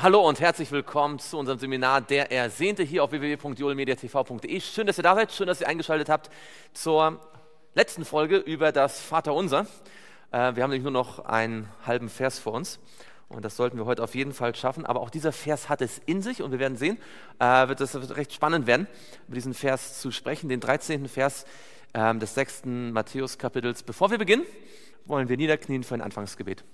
Hallo und herzlich willkommen zu unserem Seminar Der Ersehnte hier auf www.joelmediatv.de. Schön, dass ihr da seid, schön, dass ihr eingeschaltet habt zur letzten Folge über das Vaterunser. Wir haben nämlich nur noch einen halben Vers vor uns und das sollten wir heute auf jeden Fall schaffen. Aber auch dieser Vers hat es in sich und wir werden sehen, wird recht spannend werden, über diesen Vers zu sprechen, den 13. Vers des 6. Matthäus-Kapitels. Bevor wir beginnen, wollen wir niederknien für ein Anfangsgebet.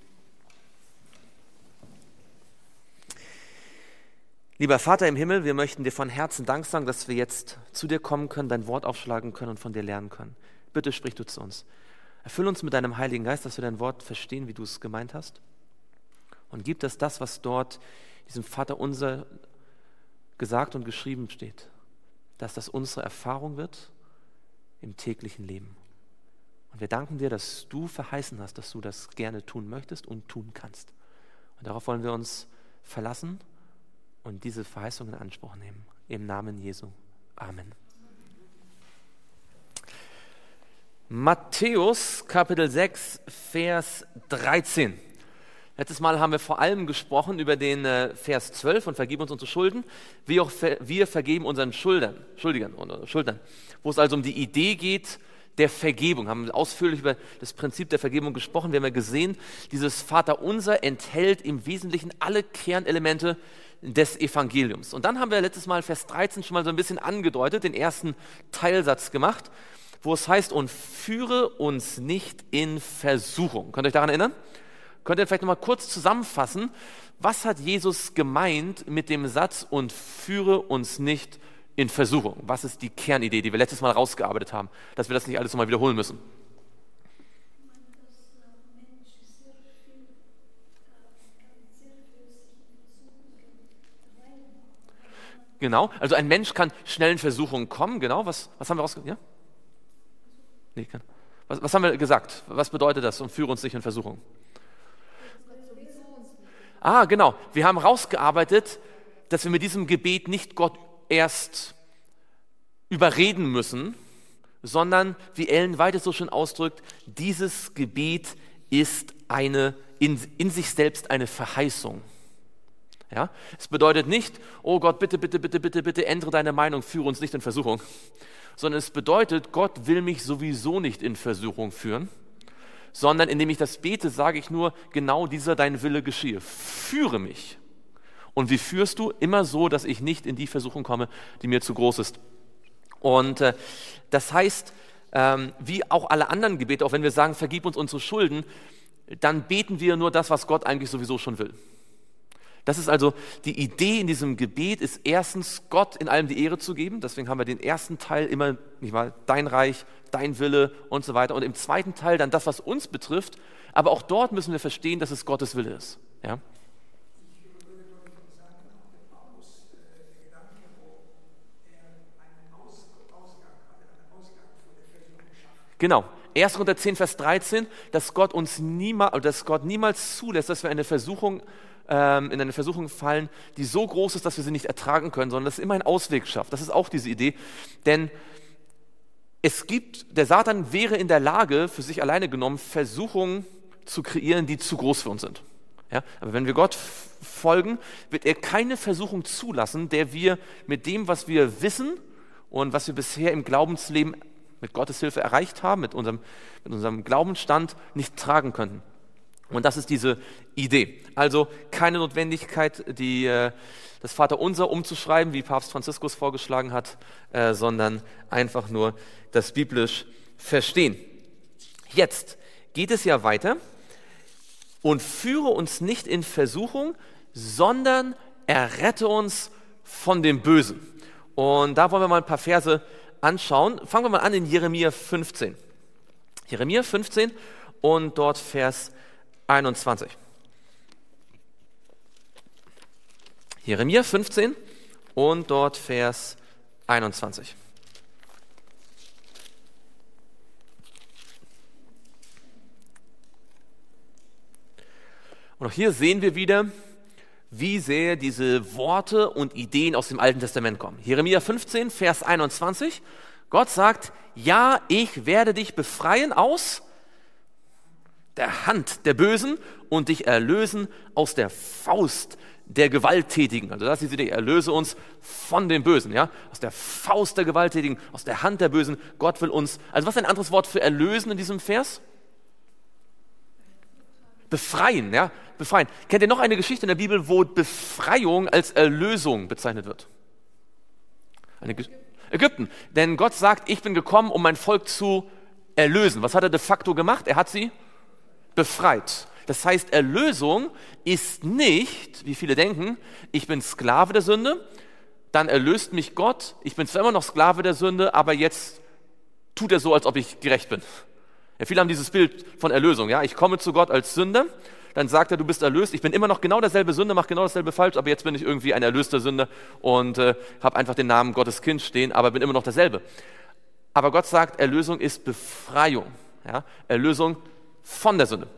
Lieber Vater im Himmel, wir möchten dir von Herzen Dank sagen, dass wir jetzt zu dir kommen können, dein Wort aufschlagen können und von dir lernen können. Bitte sprich du zu uns. Erfüll uns mit deinem Heiligen Geist, dass wir dein Wort verstehen, wie du es gemeint hast. Und gib das, was dort in diesem Vaterunser gesagt und geschrieben steht, dass das unsere Erfahrung wird im täglichen Leben. Und wir danken dir, dass du verheißen hast, dass du das gerne tun möchtest und tun kannst. Und darauf wollen wir uns verlassen und diese Verheißung in Anspruch nehmen. Im Namen Jesu. Amen. Matthäus, Kapitel 6, Vers 13. Letztes Mal haben wir vor allem gesprochen über den Vers 12 und vergib uns unsere Schulden, wie auch wir vergeben unseren Schuldigern, wo es also um die Idee geht der Vergebung. Haben wir ausführlich über das Prinzip der Vergebung gesprochen. Wir haben ja gesehen, dieses Vaterunser enthält im Wesentlichen alle Kernelemente des Evangeliums. Und dann haben wir letztes Mal Vers 13 schon mal so ein bisschen angedeutet, den ersten Teilsatz gemacht, wo es heißt, und führe uns nicht in Versuchung. Könnt ihr euch daran erinnern? Könnt ihr vielleicht nochmal kurz zusammenfassen, was hat Jesus gemeint mit dem Satz, und führe uns nicht in Versuchung? Was ist die Kernidee, die wir letztes Mal rausgearbeitet haben, dass wir das nicht alles nochmal wiederholen müssen? Genau, also ein Mensch kann schnell in Versuchung kommen, genau, was haben wir rausgearbeitet? Ja? Nee, was haben wir gesagt? Was bedeutet das, und führe uns nicht in Versuchung? Genau, wir haben rausgearbeitet, dass wir mit diesem Gebet nicht Gott erst überreden müssen, sondern, wie Ellen White es so schön ausdrückt, dieses Gebet ist in sich selbst eine Verheißung. Ja? Es bedeutet nicht, oh Gott, bitte, bitte, bitte, bitte, bitte, ändere deine Meinung, führe uns nicht in Versuchung, sondern es bedeutet, Gott will mich sowieso nicht in Versuchung führen, sondern indem ich das bete, sage ich nur, genau dieser dein Wille geschehe. Führe mich. Und wie führst du? Immer so, dass ich nicht in die Versuchung komme, die mir zu groß ist. Und das heißt, wie auch alle anderen Gebete, auch wenn wir sagen, vergib uns unsere Schulden, dann beten wir nur das, was Gott eigentlich sowieso schon will. Das ist also die Idee in diesem Gebet, ist erstens, Gott in allem die Ehre zu geben. Deswegen haben wir den ersten Teil immer, nicht wahr, dein Reich, dein Wille und so weiter. Und im zweiten Teil dann das, was uns betrifft. Aber auch dort müssen wir verstehen, dass es Gottes Wille ist. Ja? Genau. 1. Korinther 10, Vers 13, dass Gott niemals zulässt, dass wir in eine Versuchung fallen, die so groß ist, dass wir sie nicht ertragen können, sondern dass es immer einen Ausweg schafft. Das ist auch diese Idee. Denn der Satan wäre in der Lage, für sich alleine genommen, Versuchungen zu kreieren, die zu groß für uns sind. Ja? Aber wenn wir Gott folgen, wird er keine Versuchung zulassen, der wir mit dem, was wir wissen und was wir bisher im Glaubensleben mit Gottes Hilfe erreicht haben, mit unserem Glaubensstand nicht tragen könnten. Und das ist diese Idee. Also keine Notwendigkeit, das Vaterunser umzuschreiben, wie Papst Franziskus vorgeschlagen hat, sondern einfach nur das biblisch verstehen. Jetzt geht es ja weiter. Und führe uns nicht in Versuchung, sondern errette uns von dem Bösen. Und da wollen wir mal ein paar Verse anschauen. Fangen wir mal an in Jeremia 15. Jeremia 15 und dort Vers 21. Jeremia 15 und dort Vers 21. Und auch hier sehen wir wieder, wie sehr diese Worte und Ideen aus dem Alten Testament kommen. Jeremia 15, Vers 21. Gott sagt, ja, ich werde dich befreien aus der Hand der Bösen und dich erlösen aus der Faust der Gewalttätigen. Also das ist die Idee, erlöse uns von dem Bösen, ja? Aus der Faust der Gewalttätigen, aus der Hand der Bösen. Gott will uns, also was ist ein anderes Wort für erlösen in diesem Vers? Befreien, ja? Befreien. Kennt ihr noch eine Geschichte in der Bibel, wo Befreiung als Erlösung bezeichnet wird? Ägypten. Denn Gott sagt, ich bin gekommen, um mein Volk zu erlösen. Was hat er de facto gemacht? Er hat sie befreit. Das heißt, Erlösung ist nicht, wie viele denken, ich bin Sklave der Sünde, dann erlöst mich Gott, ich bin zwar immer noch Sklave der Sünde, aber jetzt tut er so, als ob ich gerecht bin. Ja, viele haben dieses Bild von Erlösung. Ja? Ich komme zu Gott als Sünder, dann sagt er, du bist erlöst, ich bin immer noch genau derselbe Sünder, mache genau dasselbe falsch, aber jetzt bin ich irgendwie ein erlöster Sünder und habe einfach den Namen Gottes Kind stehen, aber bin immer noch derselbe. Aber Gott sagt, Erlösung ist Befreiung, ja? Erlösung von der Sünde.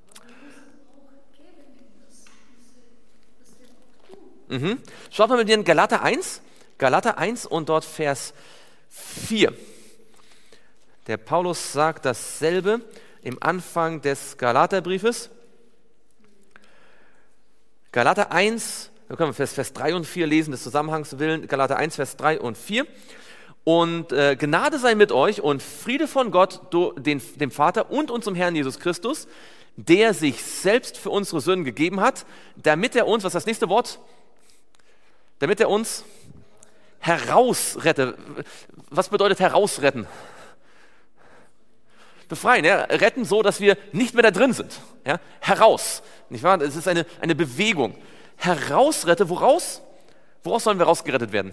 Schaut mal mit dir in Galater 1 und dort Vers 4. Der Paulus sagt dasselbe im Anfang des Galaterbriefes. Galater 1, da können wir Vers 3 und 4 lesen, des Zusammenhangs willen, Galater 1, Vers 3 und 4. Und Gnade sei mit euch und Friede von Gott, dem Vater und unserem Herrn Jesus Christus, der sich selbst für unsere Sünden gegeben hat, damit er uns, was ist das nächste Wort? Damit er uns herausrette. Was bedeutet herausretten? Befreien, ja? Retten so, dass wir nicht mehr da drin sind. Ja? Heraus, nicht wahr? Es ist eine Bewegung. Herausrette, woraus? Woraus sollen wir rausgerettet werden?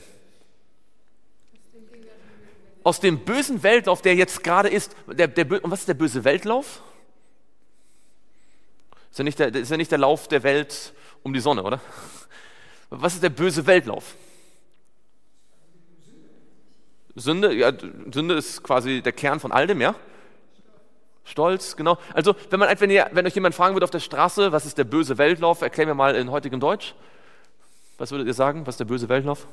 Aus dem bösen Weltlauf, der jetzt gerade ist. Und was ist der böse Weltlauf? Ist ja nicht der Lauf der Welt um die Sonne, oder? Was ist der böse Weltlauf? Sünde, ja, Sünde ist quasi der Kern von all dem, ja? Stolz, genau. Also, wenn euch jemand fragen würde auf der Straße, was ist der böse Weltlauf, erklären wir mal in heutigem Deutsch. Was würdet ihr sagen? Was ist der böse Weltlauf?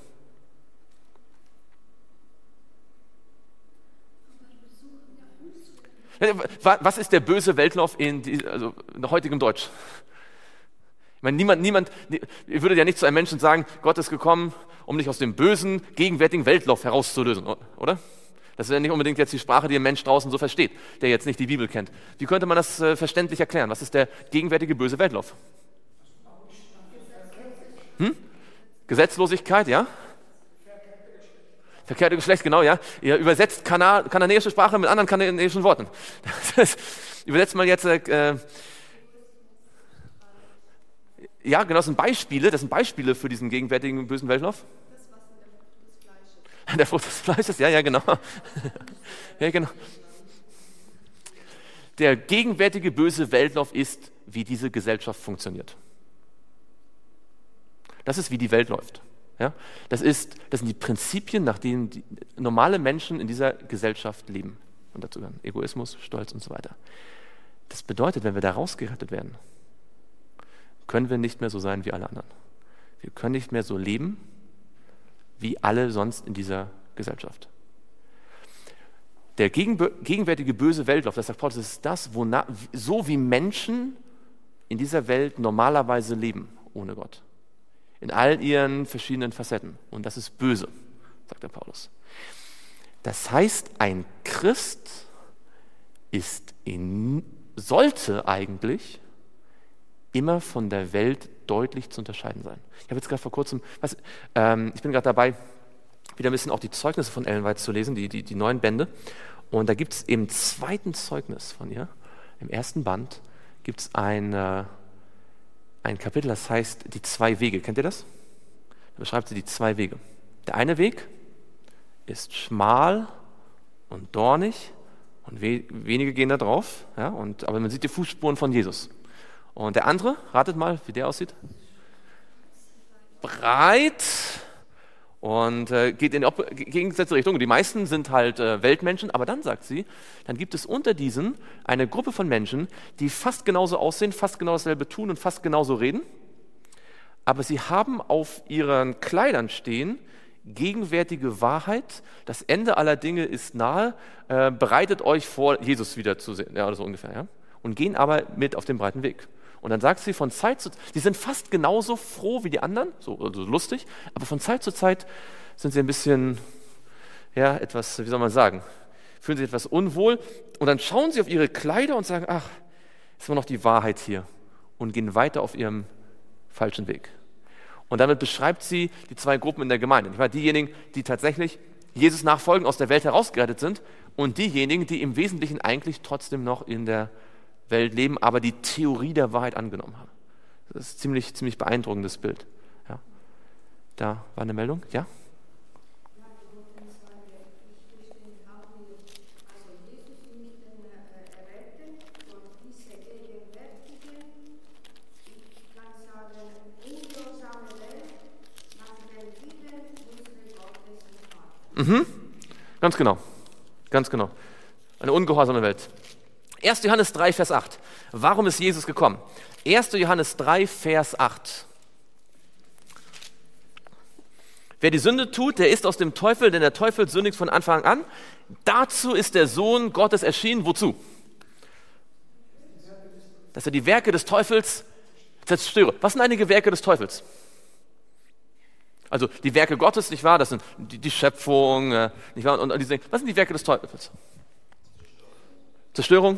Was ist der böse Weltlauf in heutigem Deutsch? Ich meine, niemand, ihr würdet ja nicht zu einem Menschen sagen, Gott ist gekommen, um dich aus dem bösen, gegenwärtigen Weltlauf herauszulösen, oder? Das ist ja nicht unbedingt jetzt die Sprache, die ein Mensch draußen so versteht, der jetzt nicht die Bibel kennt. Wie könnte man das verständlich erklären? Was ist der gegenwärtige böse Weltlauf? Gesetzlosigkeit, ja? Verkehrte Geschlecht, genau, ja. Ihr übersetzt kananäische Sprache mit anderen kananäischen Worten. Übersetzt mal jetzt... ja, genau, das sind Beispiele für diesen gegenwärtigen bösen Weltlauf. Das, was in der Frucht des Fleisches. Ja, genau. Ja, genau. Der gegenwärtige böse Weltlauf ist, wie diese Gesellschaft funktioniert. Das ist, wie die Welt läuft. Ja? Das sind die Prinzipien, nach denen die normale Menschen in dieser Gesellschaft leben. Und dazu gehören Egoismus, Stolz und so weiter. Das bedeutet, wenn wir da rausgerettet werden, können wir nicht mehr so sein wie alle anderen. Wir können nicht mehr so leben, wie alle sonst in dieser Gesellschaft. Der gegenwärtige böse Weltlauf, das sagt Paulus, ist das, so wie Menschen in dieser Welt normalerweise leben, ohne Gott. In all ihren verschiedenen Facetten. Und das ist böse, sagt der Paulus. Das heißt, ein Christ sollte eigentlich immer von der Welt deutlich zu unterscheiden sein. Ich habe jetzt gerade vor kurzem, ich bin gerade dabei, wieder ein bisschen auch die Zeugnisse von Ellen White zu lesen, die neuen Bände. Und da gibt es im zweiten Zeugnis von ihr, im ersten Band, gibt es ein Kapitel, das heißt die 2 Wege. Kennt ihr das? Da beschreibt sie die 2 Wege. Der eine Weg ist schmal und dornig und wenige gehen da drauf, ja, aber man sieht die Fußspuren von Jesus. Und der andere, ratet mal, wie der aussieht. Breit und geht in die gegensätzliche Richtung. Die meisten sind halt Weltmenschen, aber dann sagt sie, dann gibt es unter diesen eine Gruppe von Menschen, die fast genauso aussehen, fast genau dasselbe tun und fast genauso reden, aber sie haben auf ihren Kleidern stehen, gegenwärtige Wahrheit, das Ende aller Dinge ist nahe, bereitet euch vor, Jesus wieder zu sehen. Ja, oder so ungefähr, ja. und gehen aber mit auf den breiten Weg. Und dann sagt sie von Zeit zu Zeit, sie sind fast genauso froh wie die anderen, so also lustig, aber von Zeit zu Zeit sind sie ein bisschen, ja, etwas, wie soll man sagen, fühlen sich etwas unwohl und dann schauen sie auf ihre Kleider und sagen, ach, ist immer noch die Wahrheit hier und gehen weiter auf ihrem falschen Weg. Und damit beschreibt sie die zwei Gruppen in der Gemeinde. Ich meine, diejenigen, die tatsächlich Jesus nachfolgen, aus der Welt herausgerettet sind und diejenigen, die im Wesentlichen eigentlich trotzdem noch in der Welt leben, aber die Theorie der Wahrheit angenommen haben. Das ist ein ziemlich beeindruckendes Bild. Ja. Da war eine Meldung, ja? Mhm. Ganz genau. Ganz genau. Eine ungehorsame Welt. 1. Johannes 3, Vers 8. Warum ist Jesus gekommen? 1. Johannes 3, Vers 8. Wer die Sünde tut, der ist aus dem Teufel, denn der Teufel sündigt von Anfang an. Dazu ist der Sohn Gottes erschienen. Wozu? Dass er die Werke des Teufels zerstöre. Was sind einige Werke des Teufels? Also die Werke Gottes, nicht wahr? Das sind die Schöpfung, nicht wahr? Und diese, was sind die Werke des Teufels? Zerstörung,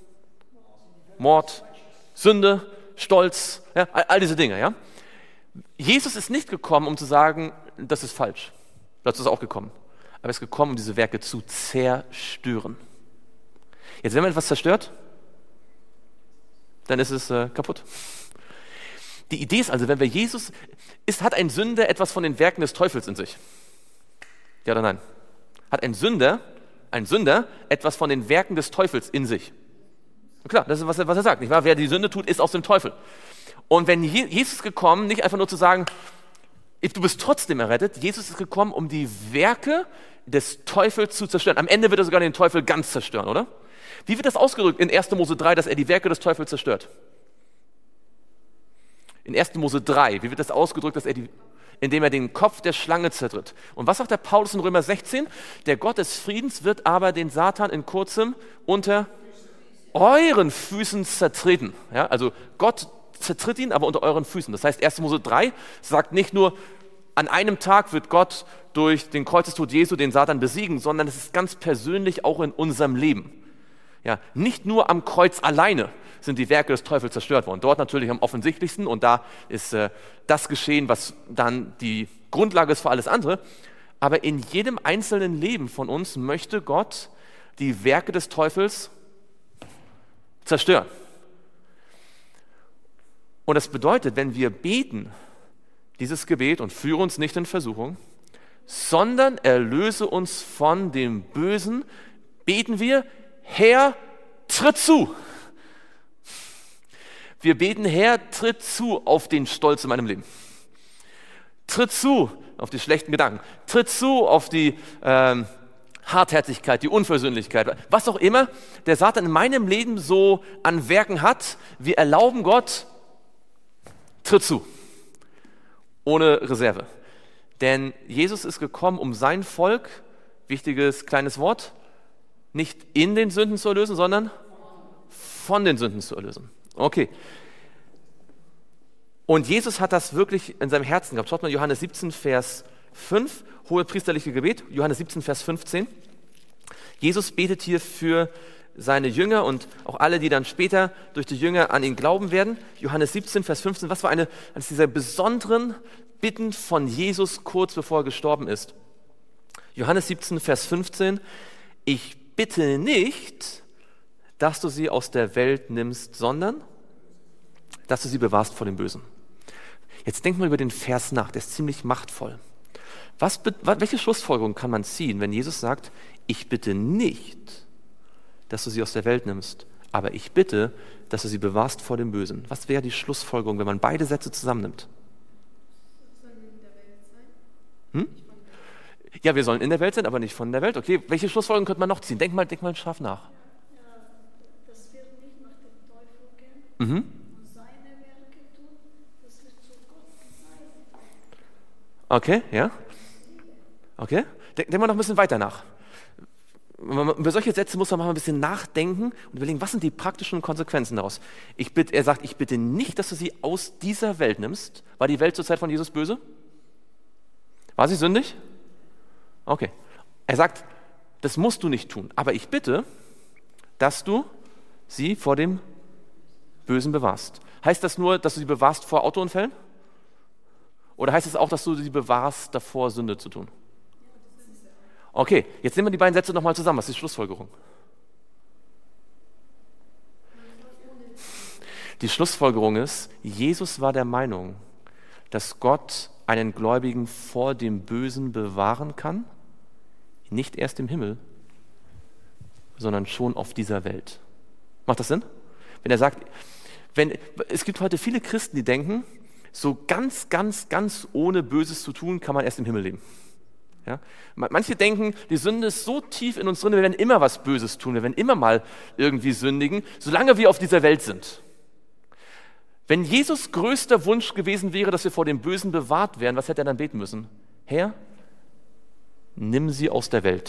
Mord, Sünde, Stolz, ja, all diese Dinge. Ja? Jesus ist nicht gekommen, um zu sagen, das ist falsch. Dazu ist er auch gekommen. Aber er ist gekommen, um diese Werke zu zerstören. Jetzt, wenn man etwas zerstört, dann ist es kaputt. Die Idee ist also, wenn wir Jesus, hat ein Sünder etwas von den Werken des Teufels in sich? Ja oder nein? Hat ein Sünder etwas von den Werken des Teufels in sich? Und klar, das ist, was er sagt, nicht wahr? Wer die Sünde tut, ist aus dem Teufel. Und wenn Jesus ist gekommen, nicht einfach nur zu sagen, du bist trotzdem errettet, Jesus ist gekommen, um die Werke des Teufels zu zerstören. Am Ende wird er sogar den Teufel ganz zerstören, oder? Wie wird das ausgedrückt in 1. Mose 3, dass er die Werke des Teufels zerstört? In 1. Mose 3, wie wird das ausgedrückt, indem er den Kopf der Schlange zertritt? Und was sagt der Paulus in Römer 16? Der Gott des Friedens wird aber den Satan in kurzem unter euren Füßen zertreten. Ja, also Gott zertritt ihn, aber unter euren Füßen. Das heißt, 1. Mose 3 sagt nicht nur, an einem Tag wird Gott durch den Kreuzestod Jesu den Satan besiegen, sondern es ist ganz persönlich auch in unserem Leben. Ja, nicht nur am Kreuz alleine sind die Werke des Teufels zerstört worden. Dort natürlich am offensichtlichsten und da ist das geschehen, was dann die Grundlage ist für alles andere. Aber in jedem einzelnen Leben von uns möchte Gott die Werke des Teufels zerstören. Und das bedeutet, wenn wir beten, dieses Gebet und führe uns nicht in Versuchung, sondern erlöse uns von dem Bösen, beten wir, Herr, tritt zu. Wir beten, Herr, tritt zu auf den Stolz in meinem Leben. Tritt zu auf die schlechten Gedanken. Tritt zu auf die Hartherzigkeit, die Unversöhnlichkeit. Was auch immer der Satan in meinem Leben so an Werken hat, wir erlauben Gott, tritt zu. Ohne Reserve. Denn Jesus ist gekommen, um sein Volk, wichtiges kleines Wort, nicht in den Sünden zu erlösen, sondern von den Sünden zu erlösen. Okay. Und Jesus hat das wirklich in seinem Herzen gehabt. Schaut mal Johannes 17, Vers 5, hohe priesterliche Gebet, Johannes 17, Vers 15. Jesus betet hier für seine Jünger und auch alle, die dann später durch die Jünger an ihn glauben werden. Johannes 17, Vers 15, was war eines dieser besonderen Bitten von Jesus kurz bevor er gestorben ist? Johannes 17, Vers 15, ich bitte nicht, dass du sie aus der Welt nimmst, sondern dass du sie bewahrst vor dem Bösen. Jetzt denk mal über den Vers nach, der ist ziemlich machtvoll. Welche Schlussfolgerung kann man ziehen, wenn Jesus sagt, ich bitte nicht, dass du sie aus der Welt nimmst, aber ich bitte, dass du sie bewahrst vor dem Bösen? Was wäre die Schlussfolgerung, wenn man beide Sätze zusammennimmt? Ja, wir sollen in der Welt sein, aber nicht von der Welt. Okay, welche Schlussfolgerung könnte man noch ziehen? Denk mal scharf nach. Das wird nicht nach dem Teufel gehen und seine Werke tun, das wird zu Gott sein. Okay, ja. Okay, denk mal noch ein bisschen weiter nach. über solche Sätze muss man mal ein bisschen nachdenken und überlegen, was sind die praktischen Konsequenzen daraus. Er sagt, ich bitte nicht, dass du sie aus dieser Welt nimmst. War die Welt zur Zeit von Jesus böse? War sie sündig? Okay. Er sagt, das musst du nicht tun, aber ich bitte, dass du sie vor dem Bösen bewahrst. Heißt das nur, dass du sie bewahrst vor Autounfällen? Oder heißt es auch, dass du sie bewahrst, davor Sünde zu tun? Okay, jetzt nehmen wir die beiden Sätze nochmal zusammen. Was ist die Schlussfolgerung? Die Schlussfolgerung ist, Jesus war der Meinung, dass Gott einen Gläubigen vor dem Bösen bewahren kann, nicht erst im Himmel, sondern schon auf dieser Welt. Macht das Sinn? Wenn er sagt, es gibt heute viele Christen, die denken, so ganz ohne Böses zu tun, kann man erst im Himmel leben. Ja? Manche denken, die Sünde ist so tief in uns drin, wir werden immer was Böses tun, wir werden immer mal irgendwie sündigen, solange wir auf dieser Welt sind. Wenn Jesus größter Wunsch gewesen wäre, dass wir vor dem Bösen bewahrt werden, was hätte er dann beten müssen? Herr, nimm sie aus der Welt.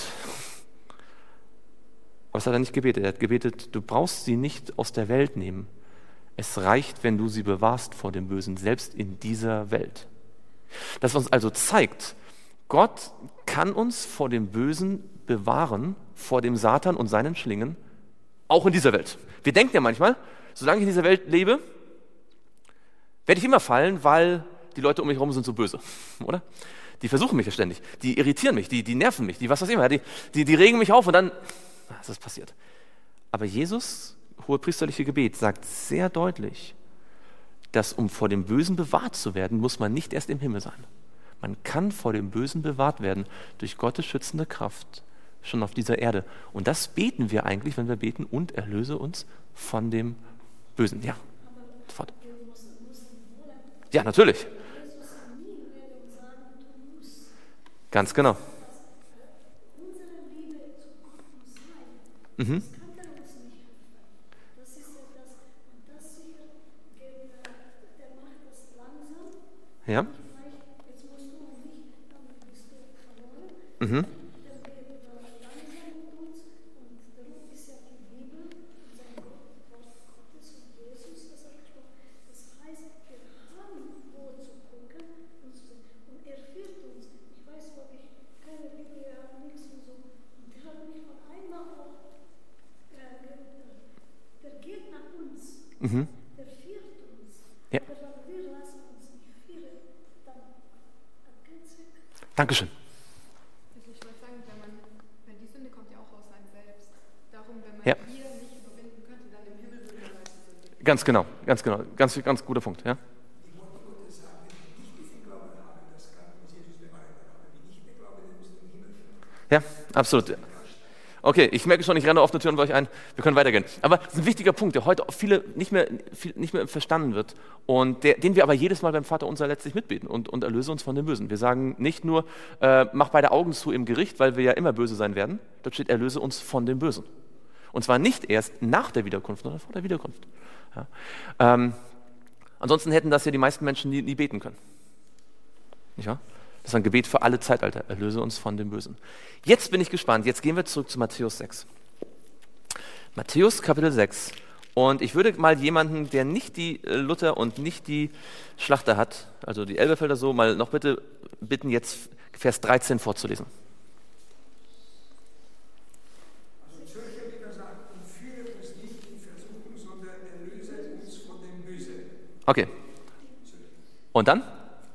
Aber das hat er nicht gebetet. Er hat gebetet, du brauchst sie nicht aus der Welt nehmen. Es reicht, wenn du sie bewahrst vor dem Bösen, selbst in dieser Welt. Das uns also zeigt, Gott kann uns vor dem Bösen bewahren, vor dem Satan und seinen Schlingen, auch in dieser Welt. Wir denken ja manchmal, solange ich in dieser Welt lebe, werde ich immer fallen, weil die Leute um mich herum sind so böse, oder? Die versuchen mich ja ständig, die irritieren mich, die nerven mich, die was weiß ich immer, die regen mich auf und dann ist das passiert. Aber Jesus, hohepriesterliche Gebet, sagt sehr deutlich, dass um vor dem Bösen bewahrt zu werden, muss man nicht erst im Himmel sein. Man kann vor dem Bösen bewahrt werden durch Gottes schützende Kraft schon auf dieser Erde. Und das beten wir eigentlich, wenn wir beten, und erlöse uns von dem Bösen. Ja, sofort. Ja, natürlich. Ganz genau. Mhm. Ja. Mhm. Mhm. Ja. Dankeschön. Ich wollte sagen, wenn die Sünde kommt ja auch aus einem selbst. Darum, wenn man Ja. hier nicht überwinden könnte, dann im Himmel würde man weiter. Ganz genau. Ganz guter Punkt. Ja. Ja, absolut. Okay, ich merke schon, ich renne offene Türen bei euch ein. Wir können weitergehen. Aber es ist ein wichtiger Punkt, der heute viele nicht mehr verstanden wird und den wir aber jedes Mal beim Vater unser letztlich mitbeten und erlöse uns von dem Bösen. Wir sagen nicht nur, mach beide Augen zu im Gericht, weil wir ja immer böse sein werden. Dort steht, erlöse uns von dem Bösen. Und zwar nicht erst nach der Wiederkunft, sondern vor der Wiederkunft. Ja. Ansonsten hätten das ja die meisten Menschen nie beten können. Nicht wahr? Das ist ein Gebet für alle Zeitalter. Erlöse uns von dem Bösen. Jetzt bin ich gespannt. Jetzt gehen wir zurück zu Matthäus 6. Matthäus Kapitel 6. Und ich würde mal jemanden, der nicht die Luther und nicht die Schlachter hat, also die Elberfelder so, mal noch bitte bitten, jetzt Vers 13 vorzulesen. Also die Kirche wieder sagt, und führe uns nicht in Versuchung, sondern erlöse uns von dem Bösen. Okay. Und dann?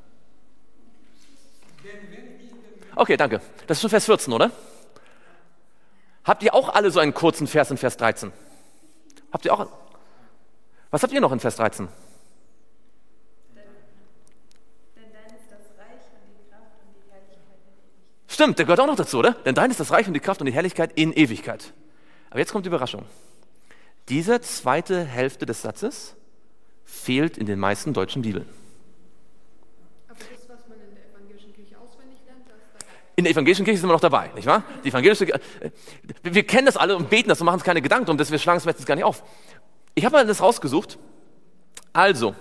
Okay, danke. Das ist schon Vers 14, oder? Habt ihr auch alle so einen kurzen Vers in Vers 13? Habt ihr auch? Was habt ihr noch in Vers 13? Denn dein ist das Reich und die Kraft und die Herrlichkeit in Ewigkeit. Stimmt, der gehört auch noch dazu, oder? Denn dein ist das Reich und die Kraft und die Herrlichkeit in Ewigkeit. Aber jetzt kommt die Überraschung. Diese zweite Hälfte des Satzes fehlt in den meisten deutschen Bibeln. Aber das, was man in der evangelischen Kirche auswendig lernt, das ist dabei. In der evangelischen Kirche sind wir noch dabei, nicht wahr? Die evangelische, wir kennen das alle und beten das und machen uns keine Gedanken drum, dass wir schlagen es meistens gar nicht auf. Ich habe mal das rausgesucht. Also,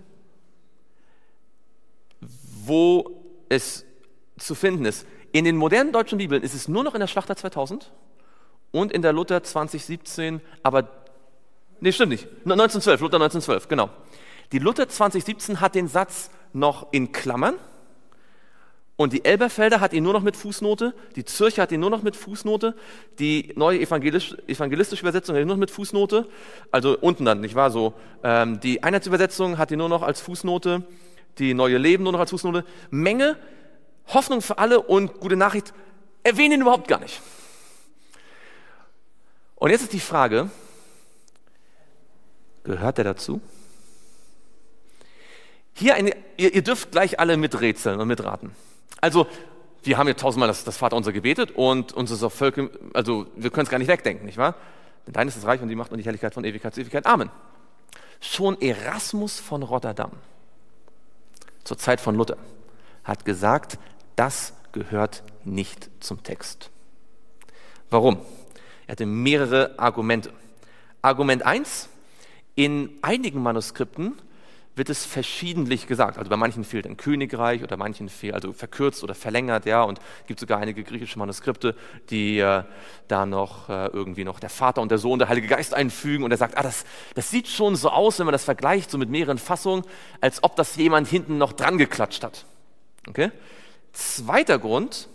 wo es zu finden ist. In den modernen deutschen Bibeln ist es nur noch in der Schlachter 2000 und in der Luther 2017, aber, nee, stimmt nicht, 1912, Luther 1912, genau. Die Luther 2017 hat den Satz noch in Klammern und die Elberfelder hat ihn nur noch mit Fußnote, die Zürcher hat ihn nur noch mit Fußnote, die neue evangelistische Übersetzung hat ihn nur noch mit Fußnote, also unten dann, nicht wahr, so, die Einheitsübersetzung hat ihn nur noch als Fußnote, die neue Leben nur noch als Fußnote, Menge, Hoffnung für alle und gute Nachricht, erwähnen ihn überhaupt gar nicht. Und jetzt ist die Frage, gehört er dazu? Hier ihr dürft gleich alle miträtseln und mitraten. Also, wir haben ja tausendmal das Vaterunser gebetet und uns ist auf Völker, also wir können es gar nicht wegdenken, nicht wahr? Denn dein ist das Reich und die Macht und die Herrlichkeit von Ewigkeit zu Ewigkeit. Amen. Schon Erasmus von Rotterdam, zur Zeit von Luther, hat gesagt, das gehört nicht zum Text. Warum? Er hatte mehrere Argumente. Argument 1, in einigen Manuskripten wird es verschiedentlich gesagt. Also bei manchen fehlt ein Königreich oder manchen fehlt, also verkürzt oder verlängert, ja, und es gibt sogar einige griechische Manuskripte, die da noch irgendwie noch der Vater und der Sohn, der Heilige Geist einfügen und er sagt, das sieht schon so aus, wenn man das vergleicht, so mit mehreren Fassungen, als ob das jemand hinten noch dran geklatscht hat. Okay? Zweiter Grund,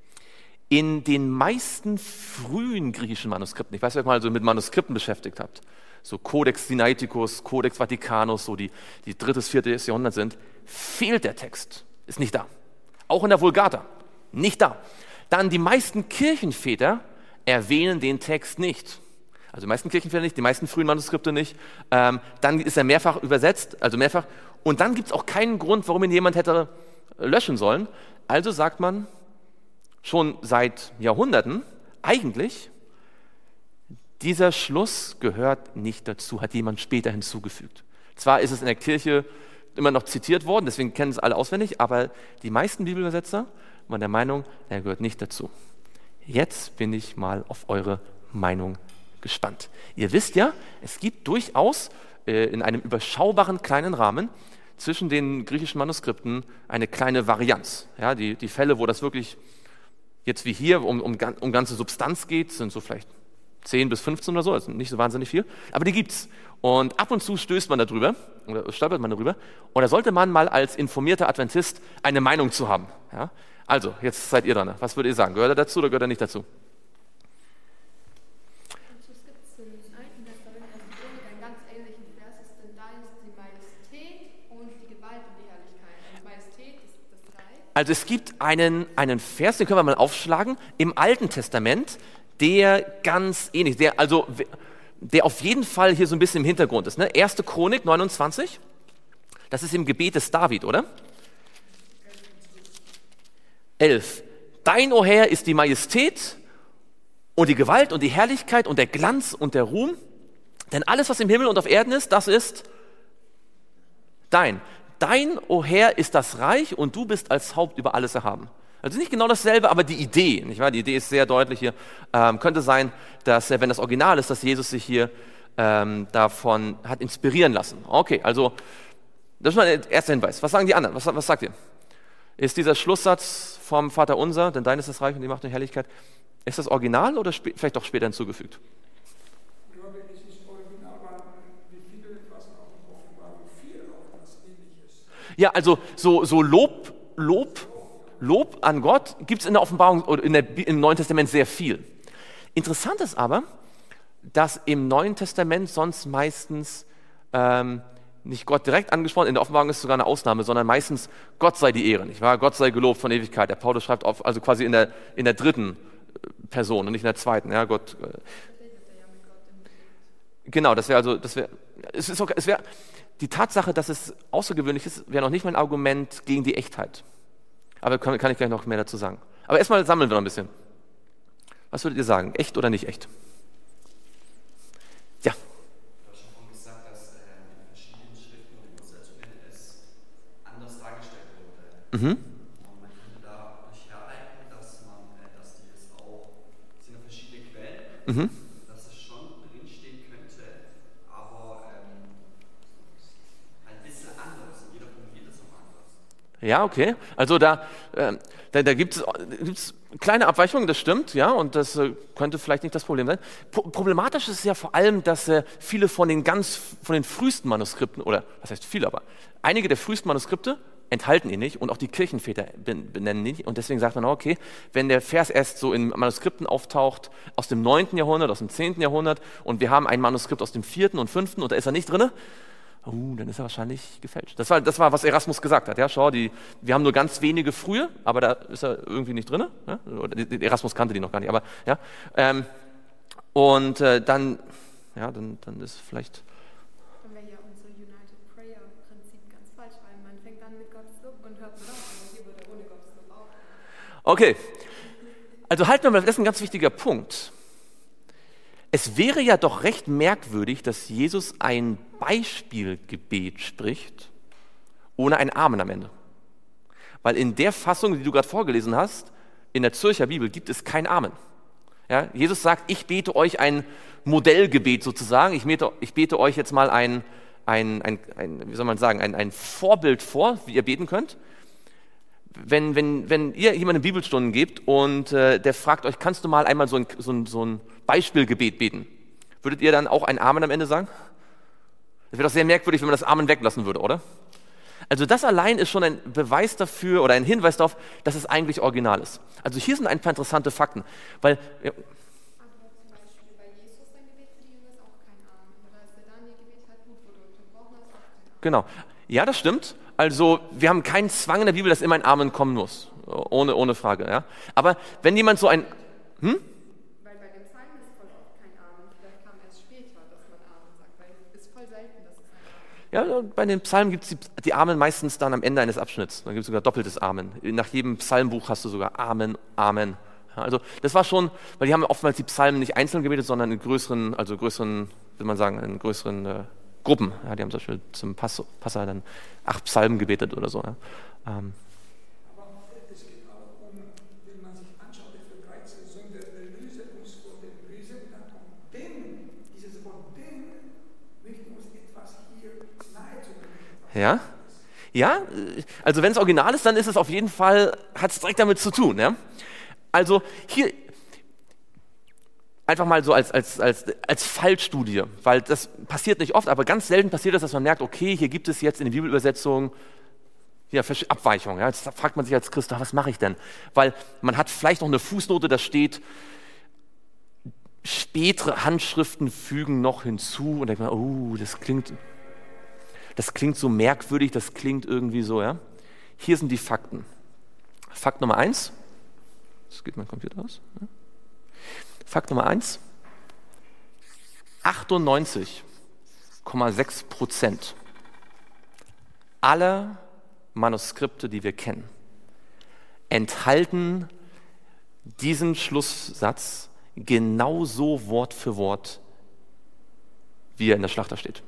in den meisten frühen griechischen Manuskripten, ich weiß nicht, ob ihr mal so mit Manuskripten beschäftigt habt, so Codex Sinaiticus, Codex Vaticanus, so die 3. bis 4. Jahrhundert sind, fehlt der Text, ist nicht da. Auch in der Vulgata, nicht da. Dann die meisten Kirchenväter erwähnen den Text nicht. Also die meisten Kirchenväter nicht, die meisten frühen Manuskripte nicht. Dann ist er mehrfach übersetzt, also mehrfach. Und dann gibt es auch keinen Grund, warum ihn jemand hätte löschen sollen. Also sagt man schon seit Jahrhunderten, eigentlich, dieser Schluss gehört nicht dazu, hat jemand später hinzugefügt. Zwar ist es in der Kirche immer noch zitiert worden, deswegen kennen es alle auswendig, aber die meisten Bibelübersetzer waren der Meinung, er gehört nicht dazu. Jetzt bin ich mal auf eure Meinung gespannt. Ihr wisst ja, es gibt durchaus in einem überschaubaren kleinen Rahmen zwischen den griechischen Manuskripten eine kleine Varianz. Ja, die Fälle, wo das wirklich jetzt wie hier um ganze Substanz geht, sind so vielleicht 10 bis 15 oder so, das ist nicht so wahnsinnig viel, aber die gibt's. Und ab und zu stößt man darüber, oder stolpert man darüber, und da sollte man mal als informierter Adventist eine Meinung zu haben. Ja? Also, jetzt seid ihr dran. Was würdet ihr sagen? Gehört er dazu oder gehört er nicht dazu? Und es gibt im Alten Testament einen ganz ähnlichen Vers, ist denn dein ist die Majestät und die Gewalt und die Herrlichkeit. Also Majestät ist das Reich. Also es gibt einen Vers, den können wir mal aufschlagen, im Alten Testament, der ganz ähnlich, der auf jeden Fall hier so ein bisschen im Hintergrund ist. Ne? 1. Chronik 29, das ist im Gebet des David, oder? 11. Dein, o Herr, ist die Majestät und die Gewalt und die Herrlichkeit und der Glanz und der Ruhm, denn alles, was im Himmel und auf Erden ist, das ist dein. Dein, o Herr, ist das Reich und du bist als Haupt über alles erhaben. Also nicht genau dasselbe, aber die Idee, nicht wahr? Die Idee ist sehr deutlich hier. Könnte sein, dass, wenn das Original ist, dass Jesus sich hier davon hat inspirieren lassen. Okay, also das ist mal der erste Hinweis. Was sagen die anderen? Was sagt ihr? Ist dieser Schlusssatz vom Vater Unser, denn dein ist das Reich und die Macht und die Herrlichkeit, ist das Original oder vielleicht doch später hinzugefügt? Ich glaube, es ist original, weil wie viele etwas auch in Offenbarung 4 auch das Ähnliches. Ja, also so Lob an Gott gibt es in der Offenbarung oder im Neuen Testament sehr viel. Interessant ist aber, dass im Neuen Testament sonst meistens nicht Gott direkt angesprochen, in der Offenbarung ist es sogar eine Ausnahme, sondern meistens Gott sei die Ehre, nicht wahr? Gott sei gelobt von Ewigkeit. Der Paulus schreibt also quasi in der dritten Person und nicht in der zweiten. Ja, Gott. Genau, die Tatsache, dass es außergewöhnlich ist, wäre noch nicht mein Argument gegen die Echtheit. Aber kann ich gleich noch mehr dazu sagen. Aber erstmal sammeln wir noch ein bisschen. Was würdet ihr sagen? Echt oder nicht echt? Ja. Du hast schon gesagt, dass in verschiedenen Schriften und Übersetzungen es anders dargestellt wurde. Und man könnte dadurch herleiten, dass die es auch, es sind ja verschiedene Quellen, dass es schon drinstehen könnte, aber ein bisschen anders. Jeder formuliert es noch anders. Ja, okay. Also da gibt es kleine Abweichungen, das stimmt, ja, und das könnte vielleicht nicht das Problem sein. Problematisch ist es ja vor allem, dass viele von den frühesten Manuskripten, oder was heißt viele, aber einige der frühesten Manuskripte enthalten ihn nicht und auch die Kirchenväter benennen ihn nicht. Und deswegen sagt man, okay, wenn der Vers erst so in Manuskripten auftaucht aus dem 9. Jahrhundert, aus dem 10. Jahrhundert und wir haben ein Manuskript aus dem 4. und 5. und da ist er nicht drin, dann ist er wahrscheinlich gefälscht. Das war, was Erasmus gesagt hat. Ja, schau, wir haben nur ganz wenige frühe, aber da ist er irgendwie nicht drin. Ja? Erasmus kannte die noch gar nicht, aber ja. Dann ist vielleicht... Dann wäre ja unser United Prayer-Prinzip ganz falsch, weil man fängt an mit Gottes Lob und hört mit auf, aber hier würde ohne Gottes Lob auch. Okay, also halten wir mal, das ist ein ganz wichtiger Punkt. Es wäre ja doch recht merkwürdig, dass Jesus ein Beispielgebet spricht, ohne ein Amen am Ende. Weil in der Fassung, die du gerade vorgelesen hast, in der Zürcher Bibel gibt es kein Amen. Ja, Jesus sagt, ich bete euch ein Modellgebet sozusagen, ich bete euch jetzt mal ein Vorbild vor, wie ihr beten könnt. Wenn ihr jemandem Bibelstunden gebt und der fragt euch, kannst du mal einmal so ein Beispielgebet beten, würdet ihr dann auch ein Amen am Ende sagen? Das wäre doch sehr merkwürdig, wenn man das Amen weglassen würde, oder? Also das allein ist schon ein Beweis dafür oder ein Hinweis darauf, dass es eigentlich original ist. Also hier sind ein paar interessante Fakten, weil... Ja, Aber zum Beispiel bei Jesus sein Gebet für die Jünger ist auch kein Amen. Oder als der Daniel gebetet hat, Blut wurde unterbrochen, ist auch kein Amen. genau. Ja, das stimmt. Also wir haben keinen Zwang in der Bibel, dass immer ein Amen kommen muss. Ohne Frage. Ja? Aber wenn jemand so ein... Weil bei dem Psalm ist voll oft kein Amen. Vielleicht kam erst später, dass man Amen sagt, weil es ist voll selten, dass es ein Amen ist. Ja, bei den Psalmen gibt es die Amen meistens dann am Ende eines Abschnitts. Dann gibt es sogar doppeltes Amen. Nach jedem Psalmbuch hast du sogar Amen, Amen. Ja, also das war schon, weil die haben oftmals die Psalmen nicht einzeln gebetet, sondern in größeren, will man sagen, in größeren Gruppen. Ja, die haben zum Beispiel zum Passa dann 8 Psalmen gebetet oder so. Ja. Aber es geht auch um, wenn man sich anschaut, der 13 Sünde, erlöse uns vor dem Bösen, dann kommt denn, dieses Wort denn, möchte uns etwas hier nahe zu bringen. Ja? Ja, also wenn es original ist, dann ist es auf jeden Fall, hat es direkt damit zu tun. Ja? Also hier einfach mal so als Fallstudie, weil das passiert nicht oft, aber ganz selten passiert es, dass man merkt, okay, hier gibt es jetzt in den Bibelübersetzungen Abweichungen. Ja? Jetzt fragt man sich als Christ, was mache ich denn? Weil man hat vielleicht noch eine Fußnote, da steht, spätere Handschriften fügen noch hinzu und denkt man, das klingt so merkwürdig, das klingt irgendwie so, ja. Hier sind die Fakten. Fakt Nummer 1, das geht mein Computer aus. Ja. Fakt Nummer 1, 98,6% aller Manuskripte, die wir kennen, enthalten diesen Schlusssatz genauso Wort für Wort, wie er in der Schlachter steht.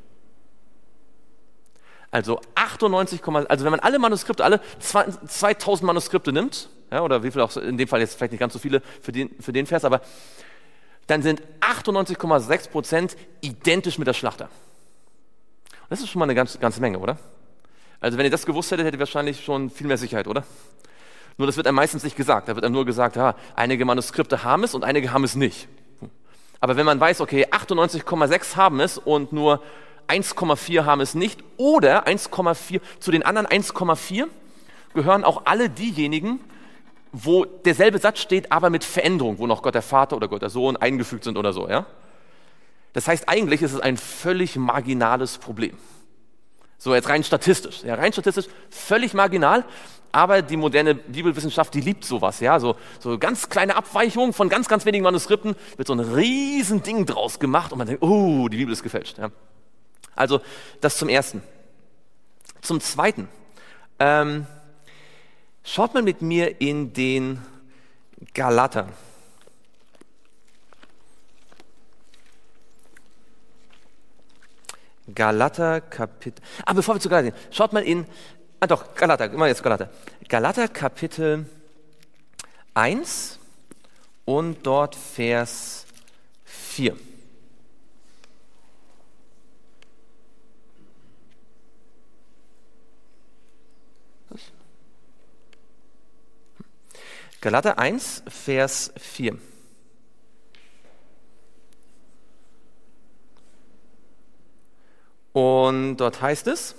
Also 98, also wenn man alle Manuskripte, alle 2000 Manuskripte nimmt, ja, oder wie viel auch in dem Fall jetzt vielleicht nicht ganz so viele für den Vers, aber dann sind 98,6% identisch mit der Schlachter. Und das ist schon mal eine ganze Menge, oder? Also wenn ihr das gewusst hättet, hättet ihr wahrscheinlich schon viel mehr Sicherheit, oder? Nur das wird einem meistens nicht gesagt. Da wird einem nur gesagt, einige Manuskripte haben es und einige haben es nicht. Aber wenn man weiß, okay, 98,6 haben es und nur 1,4 haben es nicht oder 1,4, zu den anderen 1,4 gehören auch alle diejenigen, wo derselbe Satz steht, aber mit Veränderung, wo noch Gott der Vater oder Gott der Sohn eingefügt sind oder so. Ja? Das heißt, eigentlich ist es ein völlig marginales Problem. So jetzt rein statistisch. Ja, rein statistisch völlig marginal, aber die moderne Bibelwissenschaft, die liebt sowas. Ja? So ganz kleine Abweichungen von ganz, ganz wenigen Manuskripten, wird so ein riesen Ding draus gemacht und man denkt, die Bibel ist gefälscht. Ja? Also das zum Ersten. Zum Zweiten, schaut mal mit mir in den Galater. Galater Kapitel. Bevor wir zu Galater gehen, schaut mal in. Galater, immer jetzt Galater. Galater Kapitel 1 und dort Vers 4. Galater 1, Vers 4. Und dort heißt es,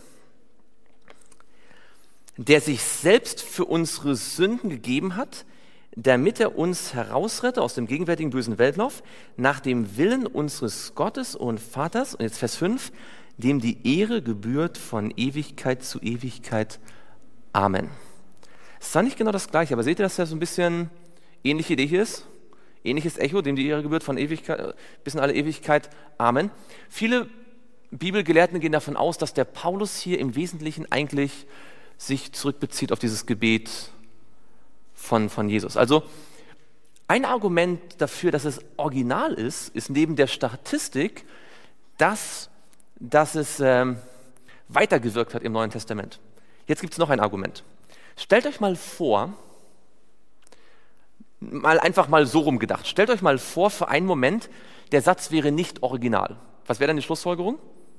der sich selbst für unsere Sünden gegeben hat, damit er uns herausrette aus dem gegenwärtigen bösen Weltlauf, nach dem Willen unseres Gottes und Vaters, und jetzt Vers 5, dem die Ehre gebührt von Ewigkeit zu Ewigkeit. Amen. Es ist zwar nicht genau das Gleiche, aber seht ihr, dass da so ein bisschen ähnliche Idee hier ist? Ähnliches Echo, dem die Ehre gebührt von Ewigkeit bis in alle Ewigkeit. Amen. Viele Bibelgelehrten gehen davon aus, dass der Paulus hier im Wesentlichen eigentlich sich zurückbezieht auf dieses Gebet von Jesus. Also ein Argument dafür, dass es original ist neben der Statistik, dass es weitergewirkt hat im Neuen Testament. Jetzt gibt es noch ein Argument. Stellt euch mal vor, einfach mal so rumgedacht, stellt euch mal vor für einen Moment, der Satz wäre nicht original. Was wäre dann die Schlussfolgerung?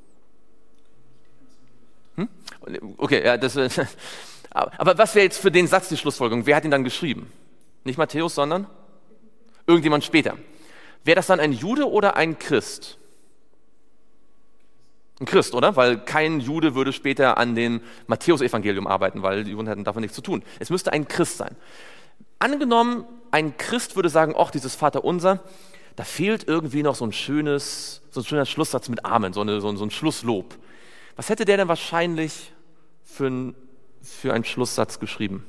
Okay, ja, aber was wäre jetzt für den Satz die Schlussfolgerung? Wer hat ihn dann geschrieben? Nicht Matthäus, sondern irgendjemand später. Wäre das dann ein Jude oder ein Christ? Ein Christ, oder? Weil kein Jude würde später an dem Matthäus-Evangelium arbeiten, weil die Juden hätten davon nichts zu tun. Es müsste ein Christ sein. Angenommen, ein Christ würde sagen, ach, dieses Vaterunser, da fehlt irgendwie noch so ein schöner Schlusssatz mit Amen, so ein Schlusslob. Was hätte der denn wahrscheinlich für einen Schlusssatz geschrieben?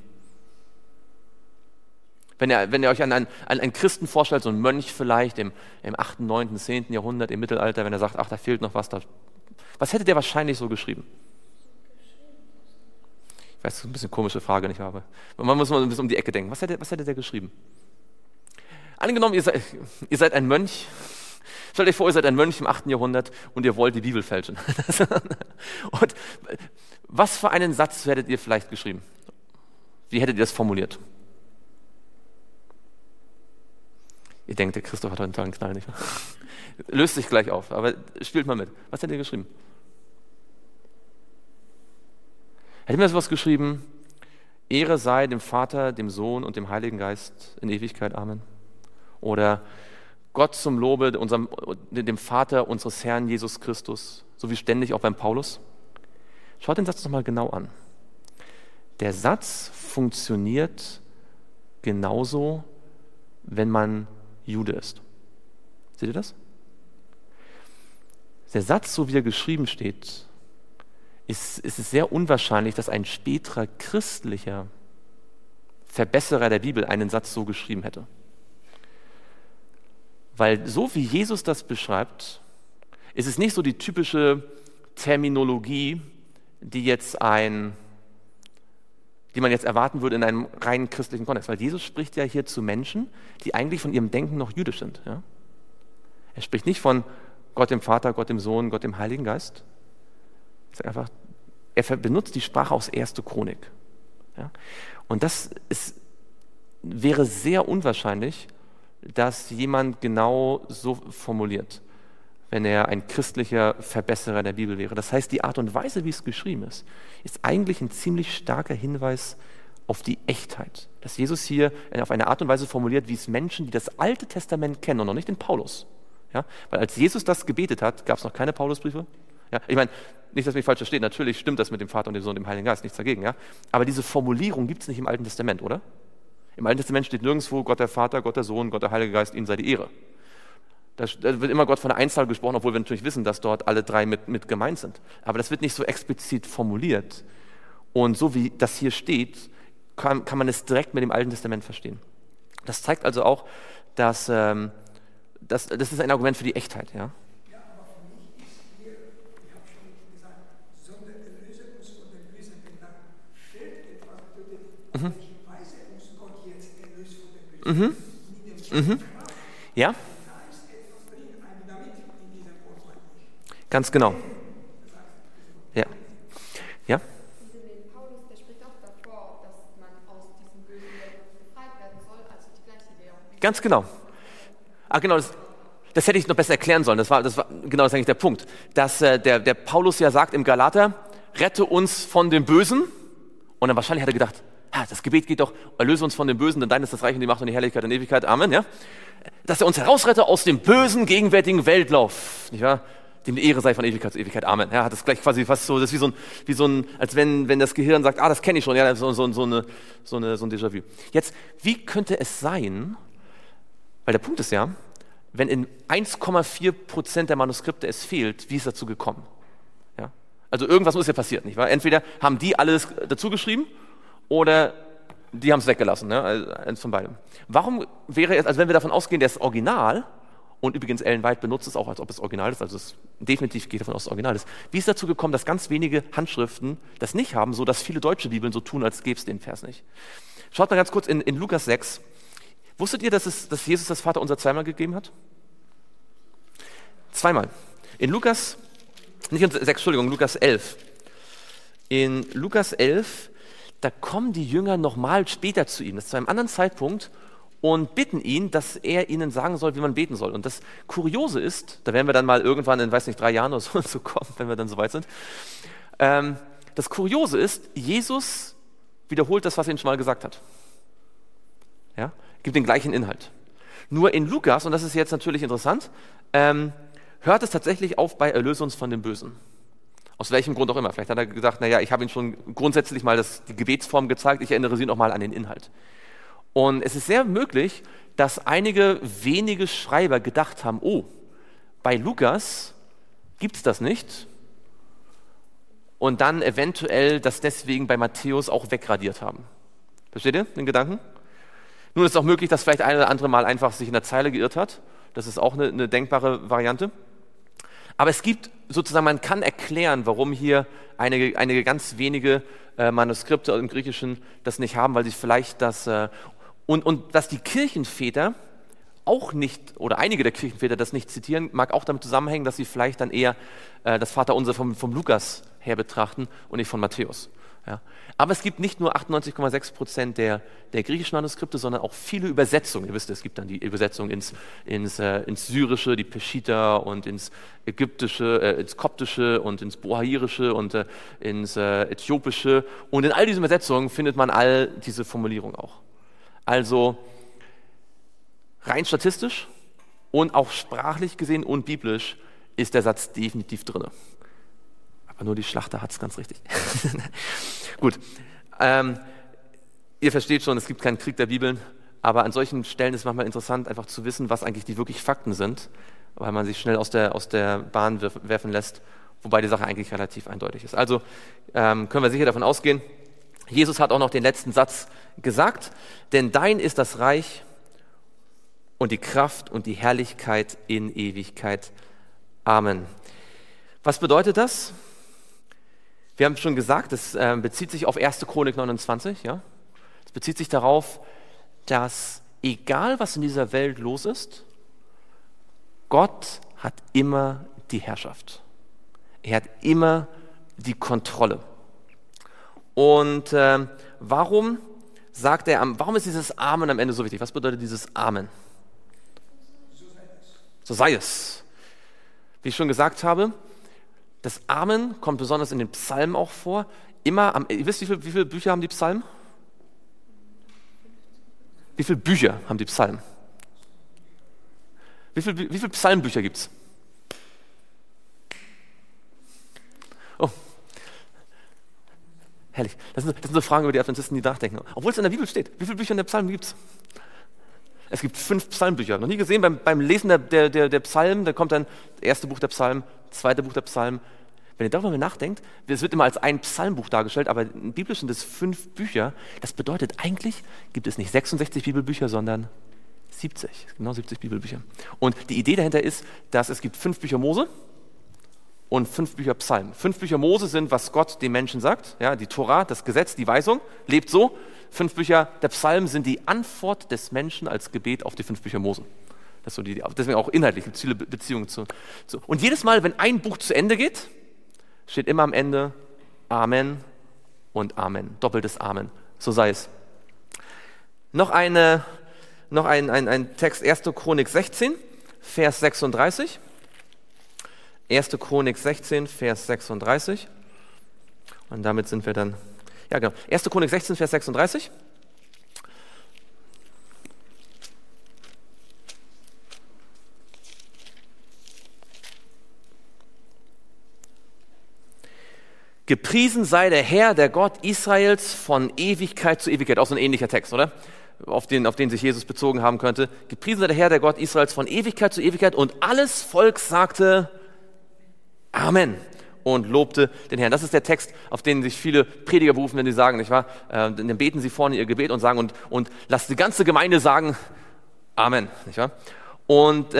Wenn ihr euch an einen Christen vorstellt, so einen Mönch vielleicht im 8., 9., 10. Jahrhundert, im Mittelalter, wenn er sagt, ach, da fehlt noch was, was hätte der wahrscheinlich so geschrieben? Ich weiß, das ist ein bisschen eine komische Frage, nicht wahr? Aber man muss mal ein bisschen um die Ecke denken. Was hätte der geschrieben? Angenommen, ihr seid ein Mönch. Stellt euch vor, ihr seid ein Mönch im 8. Jahrhundert und ihr wollt die Bibel fälschen. Und was für einen Satz hättet ihr vielleicht geschrieben? Wie hättet ihr das formuliert? Ihr denkt, der Christoph hat heute einen tollen Knall, nicht wahr? Löst sich gleich auf, aber spielt mal mit. Was hättet ihr geschrieben? Hättet ihr sowas geschrieben? Ehre sei dem Vater, dem Sohn und dem Heiligen Geist in Ewigkeit. Amen. Oder Gott zum Lobe dem Vater unseres Herrn Jesus Christus, so wie ständig auch beim Paulus. Schaut den Satz nochmal genau an. Der Satz funktioniert genauso, wenn man Jude ist. Seht ihr das? Der Satz, so wie er geschrieben steht, ist es sehr unwahrscheinlich, dass ein späterer christlicher Verbesserer der Bibel einen Satz so geschrieben hätte. Weil so wie Jesus das beschreibt, ist es nicht so die typische Terminologie, die man jetzt erwarten würde in einem rein christlichen Kontext. Weil Jesus spricht ja hier zu Menschen, die eigentlich von ihrem Denken noch jüdisch sind. Ja? Er spricht nicht von Gott dem Vater, Gott dem Sohn, Gott dem Heiligen Geist. Er benutzt die Sprache aus 1. Chronik. Ja? Und das wäre sehr unwahrscheinlich, dass jemand genau so formuliert, wenn er ein christlicher Verbesserer der Bibel wäre. Das heißt, die Art und Weise, wie es geschrieben ist eigentlich ein ziemlich starker Hinweis auf die Echtheit. Dass Jesus hier auf eine Art und Weise formuliert, wie es Menschen, die das Alte Testament kennen und noch nicht den Paulus. Ja? Weil als Jesus das gebetet hat, gab es noch keine Paulusbriefe. Ja? Ich meine, nicht, dass mich falsch versteht, natürlich stimmt das mit dem Vater und dem Sohn und dem Heiligen Geist, nichts dagegen. Ja? Aber diese Formulierung gibt es nicht im Alten Testament, oder? Im Alten Testament steht nirgendwo Gott der Vater, Gott der Sohn, Gott der Heilige Geist, ihnen sei die Ehre. Da wird immer Gott von der Einzahl gesprochen, obwohl wir natürlich wissen, dass dort alle drei mit gemeint sind. Aber das wird nicht so explizit formuliert. Und so wie das hier steht, kann man es direkt mit dem Alten Testament verstehen. Das zeigt also auch, dass das ist ein Argument für die Echtheit. Ja? Ja, aber für mich ist hier, ich habe schon gesagt, sondern erlöse uns von den Bösen, denn da fehlt etwas, bedeutet, welche Weise uns Gott jetzt erlöst von den Bösen. Ja? Da ist etwas drin, ein Dynamit in diesem Wort. Ganz genau. Ja. Ja? Paulus, der spricht auch davor, dass man aus diesem bösen Welt befreit werden soll, also die gleiche Idee. Ganz genau. Genau, das hätte ich noch besser erklären sollen. Das war genau, das ist eigentlich der Punkt. Dass der Paulus ja sagt im Galater, rette uns von dem Bösen. Und dann wahrscheinlich hat er gedacht, Das Gebet geht doch, erlöse uns von dem Bösen, denn dein ist das Reich und die Macht und die Herrlichkeit und die Ewigkeit. Amen, ja? Dass er uns herausrette aus dem bösen, gegenwärtigen Weltlauf, nicht wahr? Dem die Ehre sei von Ewigkeit zu Ewigkeit. Amen. Ja, das ist gleich quasi fast so, das ist wie so ein, als wenn das Gehirn sagt, das kenne ich schon, ja, so ein Déjà-vu. Jetzt, wie könnte es sein, weil der Punkt ist ja, wenn in 1,4% der Manuskripte es fehlt, wie ist dazu gekommen? Ja? Also irgendwas muss ja passiert, nicht wahr? Entweder haben die alles dazu geschrieben oder die haben es weggelassen, ja? Also eins von beidem. Warum wäre es, also wenn wir davon ausgehen, das Original, und übrigens Ellen White benutzt es auch, als ob es Original ist, also es definitiv geht davon aus, dass es Original ist. Wie ist dazu gekommen, dass ganz wenige Handschriften das nicht haben, so dass viele deutsche Bibeln so tun, als gäbe es den Vers nicht? Schaut mal ganz kurz in Lukas 6. Wusstet ihr, dass Jesus das Vaterunser zweimal gegeben hat? Zweimal. In Lukas 11. In Lukas 11, da kommen die Jünger nochmal später zu ihm, das ist zu einem anderen Zeitpunkt, und bitten ihn, dass er ihnen sagen soll, wie man beten soll. Und das Kuriose ist, da werden wir dann mal irgendwann in, 3 Jahren oder so kommen, wenn wir dann soweit sind. Das Kuriose ist, Jesus wiederholt das, was er ihnen schon mal gesagt hat. Ja? Gibt den gleichen Inhalt. Nur in Lukas, und das ist jetzt natürlich interessant, hört es tatsächlich auf bei Erlöse uns von dem Bösen. Aus welchem Grund auch immer. Vielleicht hat er gesagt, ich habe Ihnen schon grundsätzlich mal die Gebetsform gezeigt, ich erinnere Sie nochmal an den Inhalt. Und es ist sehr möglich, dass einige wenige Schreiber gedacht haben, bei Lukas gibt es das nicht, und dann eventuell das deswegen bei Matthäus auch wegradiert haben. Versteht ihr den Gedanken? Nun ist es auch möglich, dass vielleicht ein oder andere Mal einfach sich in der Zeile geirrt hat. Das ist auch eine denkbare Variante. Aber es gibt sozusagen, man kann erklären, warum hier einige ganz wenige Manuskripte im Griechischen das nicht haben, weil sie vielleicht das, und dass die Kirchenväter auch nicht, oder einige der Kirchenväter das nicht zitieren, mag auch damit zusammenhängen, dass sie vielleicht dann eher das Vaterunser vom Lukas her betrachten und nicht von Matthäus. Ja. Aber es gibt nicht nur 98,6% der griechischen Manuskripte, sondern auch viele Übersetzungen. Ihr wisst, es gibt dann die Übersetzung ins Syrische, die Peshitta, und ins Ägyptische, ins Koptische und ins Bohairische und ins Äthiopische. Und in all diesen Übersetzungen findet man all diese Formulierungen auch. Also rein statistisch und auch sprachlich gesehen und biblisch ist der Satz definitiv drin. Aber nur die Schlachter hat es ganz richtig. Gut, ihr versteht schon, es gibt keinen Krieg der Bibeln, aber an solchen Stellen ist es manchmal interessant, einfach zu wissen, was eigentlich die wirklich Fakten sind, weil man sich schnell aus der Bahn werfen lässt, wobei die Sache eigentlich relativ eindeutig ist. Also können wir sicher davon ausgehen, Jesus hat auch noch den letzten Satz gesagt, denn dein ist das Reich und die Kraft und die Herrlichkeit in Ewigkeit. Amen. Was bedeutet das? Wir haben schon gesagt, es bezieht sich auf 1. Chronik 29. Ja? Es bezieht sich darauf, dass egal was in dieser Welt los ist, Gott hat immer die Herrschaft. Er hat immer die Kontrolle. Und warum ist dieses Amen am Ende so wichtig? Was bedeutet dieses Amen? So sei es. Wie ich schon gesagt habe, das Amen kommt besonders in den Psalmen auch vor. Ihr wisst, wie viele Bücher haben die Psalmen? Wie viele Bücher haben die Psalmen? Wie viele Psalmbücher gibt es? Oh, herrlich. Das sind so Fragen, über die Adventisten nie nachdenken. Obwohl es in der Bibel steht. Wie viele Bücher in der Psalmen gibt es? Es gibt 5 Psalmbücher. Noch nie gesehen, beim Lesen der Psalmen, da kommt dann das erste Buch der Psalmen, das zweite Buch der Psalmen. Wenn ihr darüber mal nachdenkt, es wird immer als ein Psalmbuch dargestellt, aber im Biblisch sind es 5 Bücher. Das bedeutet, eigentlich gibt es nicht 66 Bibelbücher, sondern 70. Genau 70 Bibelbücher. Und die Idee dahinter ist, dass es gibt 5 Bücher Mose und 5 Bücher Psalmen. 5 Bücher Mose sind, was Gott den Menschen sagt, ja, die Tora, das Gesetz, die Weisung, lebt so. 5 Bücher der Psalmen sind die Antwort des Menschen als Gebet auf die 5 Bücher Mose. Das ist so deswegen auch inhaltlich gibt es viele Beziehungen zu. Und jedes Mal, wenn ein Buch zu Ende geht, steht immer am Ende Amen und Amen. Doppeltes Amen. So sei es. Noch ein Text, 1. Chronik 16, Vers 36. 1. Chronik 16, Vers 36. Und damit sind wir dann Ja, genau. 1. Chronik 16, Vers 36. Gepriesen sei der Herr, der Gott Israels von Ewigkeit zu Ewigkeit. Auch so ein ähnlicher Text, oder? Auf den sich Jesus bezogen haben könnte. Gepriesen sei der Herr, der Gott Israels von Ewigkeit zu Ewigkeit. Und alles Volk sagte Amen und lobte den Herrn. Das ist der Text, auf den sich viele Prediger berufen, wenn sie sagen, nicht wahr? Dann beten sie vorne ihr Gebet und sagen und lasst die ganze Gemeinde sagen Amen, nicht wahr? Und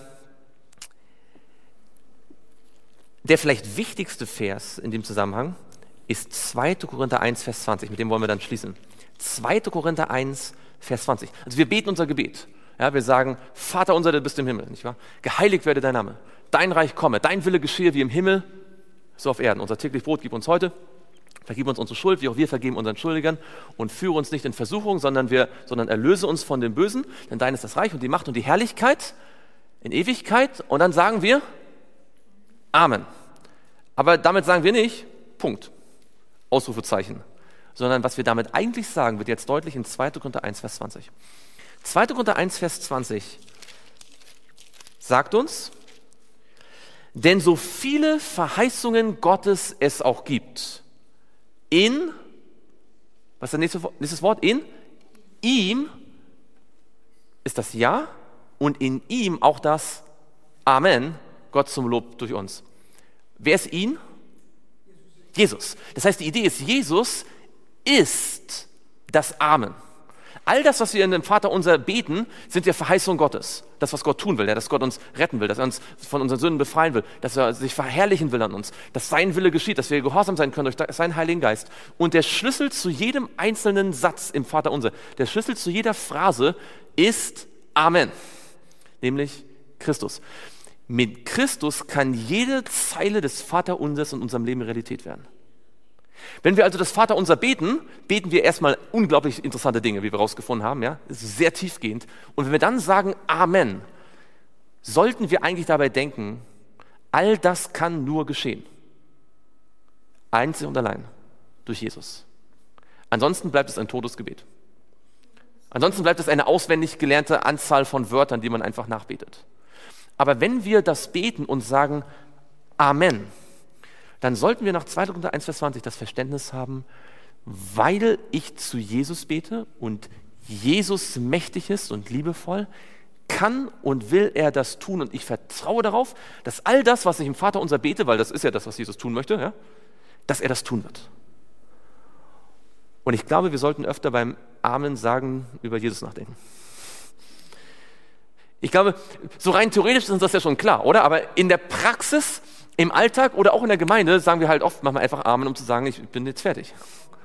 der vielleicht wichtigste Vers in dem Zusammenhang ist 2. Korinther 1, Vers 20. Mit dem wollen wir dann schließen. 2. Korinther 1, Vers 20. Also wir beten unser Gebet. Ja, wir sagen, Vater unser, der bist im Himmel, nicht wahr? Geheiligt werde dein Name. Dein Reich komme. Dein Wille geschehe wie im Himmel, so auf Erden. Unser täglich Brot gib uns heute. Vergib uns unsere Schuld, wie auch wir vergeben unseren Schuldigern. Und führe uns nicht in Versuchung, sondern erlöse uns von dem Bösen. Denn dein ist das Reich und die Macht und die Herrlichkeit in Ewigkeit. Und dann sagen wir Amen. Aber damit sagen wir nicht Punkt, Ausrufezeichen, sondern was wir damit eigentlich sagen, wird jetzt deutlich in 2. Korinther 1, Vers 20. 2. Korinther 1, Vers 20 sagt uns, denn so viele Verheißungen Gottes es auch gibt, was ist das nächste Wort? In ihm ist das Ja und in ihm auch das Amen, Gott zum Lob durch uns. Wer ist ihn? Jesus. Das heißt, die Idee ist, Jesus ist das Amen. All das, was wir in dem Vater unser beten, sind ja Verheißungen Gottes. Das, was Gott tun will, dass Gott uns retten will, dass er uns von unseren Sünden befreien will, dass er sich verherrlichen will an uns, dass sein Wille geschieht, dass wir gehorsam sein können durch seinen Heiligen Geist. Und der Schlüssel zu jedem einzelnen Satz im Vater unser, der Schlüssel zu jeder Phrase ist Amen, nämlich Christus. Mit Christus kann jede Zeile des Vaterunsers in unserem Leben Realität werden. Wenn wir also das Vaterunser beten, beten wir erstmal unglaublich interessante Dinge, wie wir herausgefunden haben. Ja? Das ist sehr tiefgehend. Und wenn wir dann sagen Amen, sollten wir eigentlich dabei denken, all das kann nur geschehen. Einzig und allein durch Jesus. Ansonsten bleibt es ein totes Gebet. Ansonsten bleibt es eine auswendig gelernte Anzahl von Wörtern, die man einfach nachbetet. Aber wenn wir das beten und sagen Amen, dann sollten wir nach 2. Korinther 1, Vers 20 das Verständnis haben, weil ich zu Jesus bete und Jesus mächtig ist und liebevoll, kann und will er das tun und ich vertraue darauf, dass all das, was ich im Vater unser bete, weil das ist ja das, was Jesus tun möchte, ja, dass er das tun wird. Und ich glaube, wir sollten öfter beim Amen sagen über Jesus nachdenken. Ich glaube, so rein theoretisch ist uns das ja schon klar, oder? Aber in der Praxis, im Alltag oder auch in der Gemeinde sagen wir halt oft, machen wir einfach Amen, um zu sagen, ich bin jetzt fertig.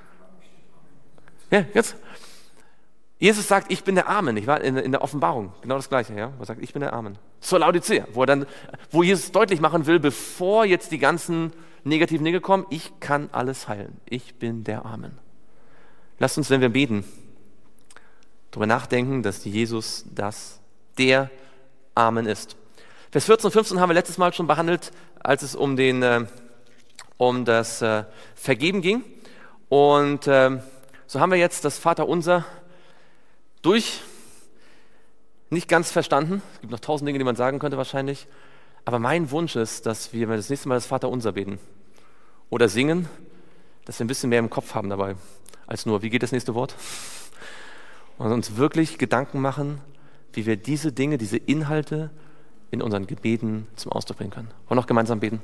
Ja, jetzt. Jesus sagt, ich bin der Amen, nicht wahr? In der Offenbarung, genau das Gleiche, ja? Er sagt, ich bin der Amen. Zur Laodicea, wo Jesus deutlich machen will, bevor jetzt die ganzen negativen Dinge kommen, ich kann alles heilen. Ich bin der Amen. Lasst uns, wenn wir beten, darüber nachdenken, dass Jesus der Amen ist. Vers 14 und 15 haben wir letztes Mal schon behandelt, als es um das Vergeben ging. Und so haben wir jetzt das Vaterunser nicht ganz verstanden. Es gibt noch 1000 Dinge, die man sagen könnte wahrscheinlich. Aber mein Wunsch ist, dass wir, wenn wir das nächste Mal das Vaterunser beten oder singen, dass wir ein bisschen mehr im Kopf haben dabei, als nur, wie geht das nächste Wort? Und uns wirklich Gedanken machen, wie wir diese Dinge, diese Inhalte in unseren Gebeten zum Ausdruck bringen können. Wollen wir noch gemeinsam beten?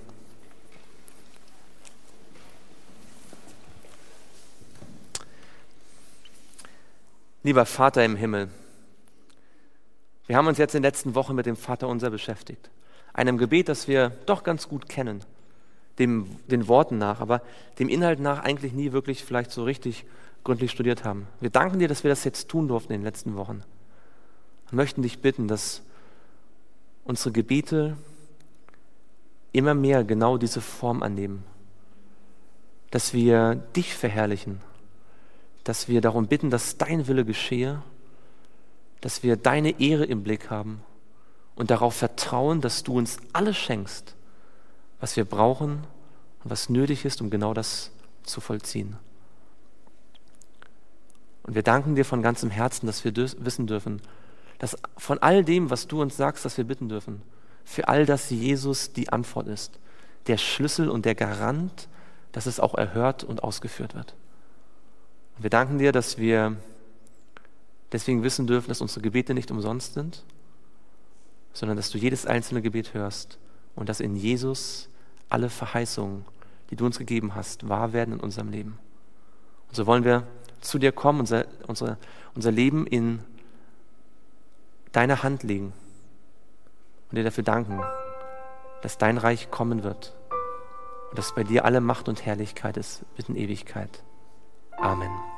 Lieber Vater im Himmel, wir haben uns jetzt in den letzten Wochen mit dem Vaterunser beschäftigt. Einem Gebet, das wir doch ganz gut kennen, den Worten nach, aber dem Inhalt nach eigentlich nie wirklich vielleicht so richtig gründlich studiert haben. Wir danken dir, dass wir das jetzt tun durften in den letzten Wochen. Und möchten dich bitten, dass unsere Gebete immer mehr genau diese Form annehmen. Dass wir dich verherrlichen. Dass wir darum bitten, dass dein Wille geschehe. Dass wir deine Ehre im Blick haben. Und darauf vertrauen, dass du uns alles schenkst, was wir brauchen und was nötig ist, um genau das zu vollziehen. Und wir danken dir von ganzem Herzen, dass wir wissen dürfen, dass von all dem, was du uns sagst, dass wir bitten dürfen, für all das Jesus die Antwort ist, der Schlüssel und der Garant, dass es auch erhört und ausgeführt wird. Und wir danken dir, dass wir deswegen wissen dürfen, dass unsere Gebete nicht umsonst sind, sondern dass du jedes einzelne Gebet hörst und dass in Jesus alle Verheißungen, die du uns gegeben hast, wahr werden in unserem Leben. Und so wollen wir zu dir kommen, unser Leben in deine Hand legen und dir dafür danken, dass dein Reich kommen wird und dass bei dir alle Macht und Herrlichkeit ist bis in Ewigkeit. Amen.